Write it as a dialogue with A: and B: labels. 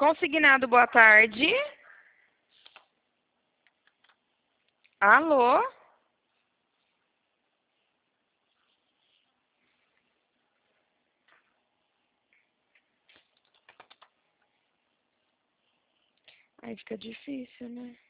A: Consignado, boa tarde. Alô? Aí fica difícil, né?